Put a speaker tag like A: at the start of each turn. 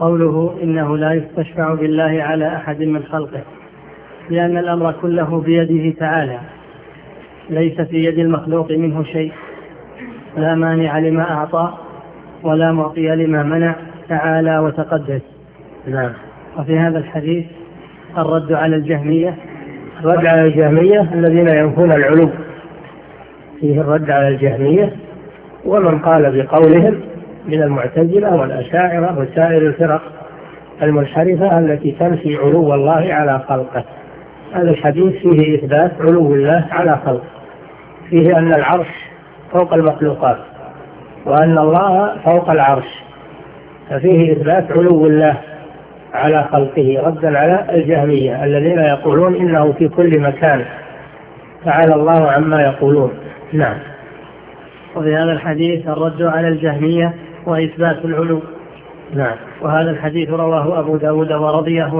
A: قوله إنه لا يستشفع بالله على أحد من خلقه، لأن الأمر كله بيده تعالى، ليس في يد المخلوق منه شيء، لا مانع لما أعطى ولا معطي لما منع، تعالى وتقدس.
B: نعم.
A: وفي هذا الحديث الرد على الجهمية،
B: الرد على الجهمية الذين ينفون العلو، فيه الرد على الجهمية ومن قال بقولهم من المعتزلة والأشاعرة وسائر الفرق المنحرفة التي تنفي علو الله على خلقه. هذا الحديث فيه إثبات علو الله على خلقه، فيه أن العرش فوق المخلوقات وأن الله فوق العرش، ففيه إثبات علو الله على خلقه ردا على الجهمية الذين يقولون إنه في كل مكان، تعالى الله عما يقولون. نعم.
A: وفي هذا الحديث الرد على الجهمية وإثبات العلو.
B: نعم.
A: وهذا الحديث رواه أبو داود ورضيه